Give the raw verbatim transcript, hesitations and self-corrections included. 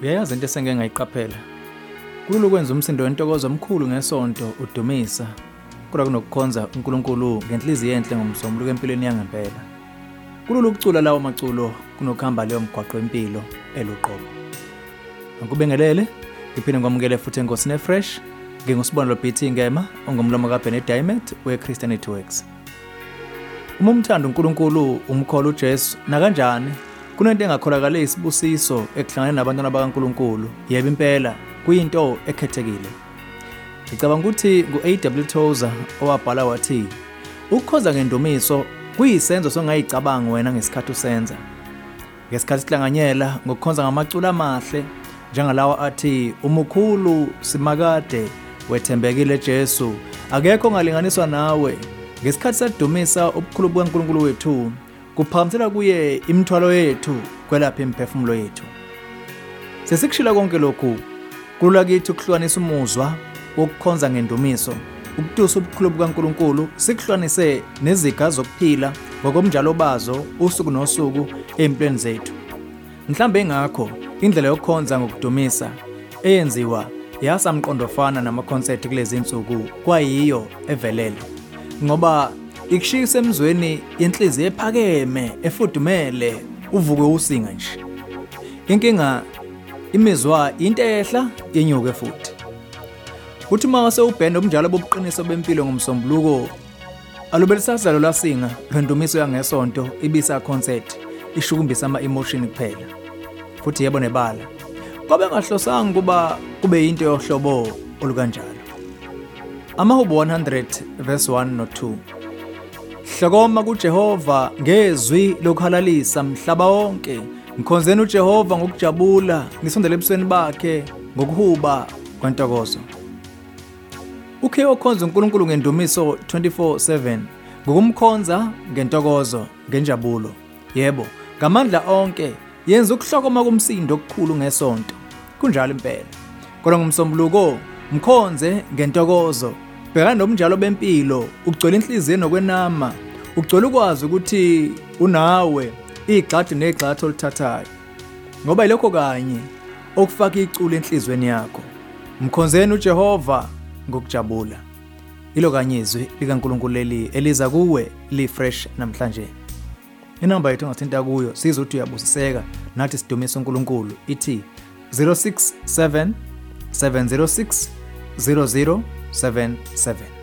Uyayazi into esengeke ngayiqaphela. Kulula ukwenza umsindo wentokozo omkhulu ngesonto udumisa, kodwa kunokukhonza uNkulunkulu ngenhliziyo enhle ngomsombuluko empilweni yangempela. Kulula ukucula lawo maculo kunokuhamba leyo mgwaqo empilo eluqobo. Angikubingelele, ngiphinde ngomukele futhi enkosini fresh, ngingusibonelo B T Ngema, ongumlomo kaBenedict Diamond weChristianity Works. Uma umthanda uNkulunkulu, umkholo uJesu, na kanjani kunento engakholakala isibusiso ekuhlangana nabantwana bakaNkulunkulu, yebo impela kuyinto ekhethekile. Ngicabanga ukuthi ngu-A W Tozer owabhala wathi, ukukhoza ngendumiso kuyisenzo songayicabanga wena ngesikhathi usenza. Ngesikhathi sihlanganyela ngokukhonza ngamaculo amahle njengalawa athi, umukhulu simakade wethembekile Jesu, akekho ongalinganiswa nawe. Ngesikhathi sadumisa ubukhulu bukaNkulunkulu wethu, kuphakamisela kuye imithwalo yethu kwelapha imiphefumulo yethu. Sesikushila konke lokhu, kulula kithi ukuhlukanisa umuzwa wokukhonza ngendumiso, ukutusa ubukhulu bukaNkulunkulu, sikuhlukanise neziga zokuphila ngokomnjalo bazo usuku nosuku empilweni zethu. Mhlambe ingakho indlela yokukhonza ngokudumisa eyenziwa yasamqondofana nama-concert kulezi insuku kwayiyo evelele, ngoba ikushisa emzweni yenhliziyo ephakeme efudumele uvuke usinga nje. Inkinga imizwa into ehla yenyuke futhi. Uthi mase ubhenda umnjalo bobuqiniso bempilo ngomsombuluko, alube lisazalo lasinga lwendumiso yangesonto ibisa concert ishukumbisa ama-emotion kuphela. Futhi yebo nebala, kwabe ngahlosanga kuba kube into yohlobo olukanjalo. Amahubo one hundred verse one no two. Hlokoma kuJehova ngezwi lokhalalisa mhlaba wonke, mkhonzeni uJehova ngokujabula, nisondele ebusweni bakhe ngokuhuba kwentokozo. Ukhe okhonza uNkulunkulu ngendumiso twenty-four seven, ngokumkhonza ngentokozo, ngenjabulo. Yebo, ngamandla onke yenza ukuhlokoma komsindo okukhulu ngesonto. Kunjalo impela. Kodwa ngomsombuluko mkhonze ngentokozo, bhekana nomnjalo bempilo, ugcwele inhliziyo nokwenama, ugcwele ukwazi ukuthi unawe igxadi negxathu olithathayo. Ngoba ilokho kanye okufaka iculo enhlizweni yakho. Mkhonzeni uJehova ngokujabula. Ilo kanye izwi likaNkulunkulu leli eliza kuwe li fresh namhlanje. Inamba yethu ongathinta kuyo sizwe ukuthi uyabusiseka nathi sidumise uNkulunkulu ithi zero six seven seven zero six zero zero seven seven.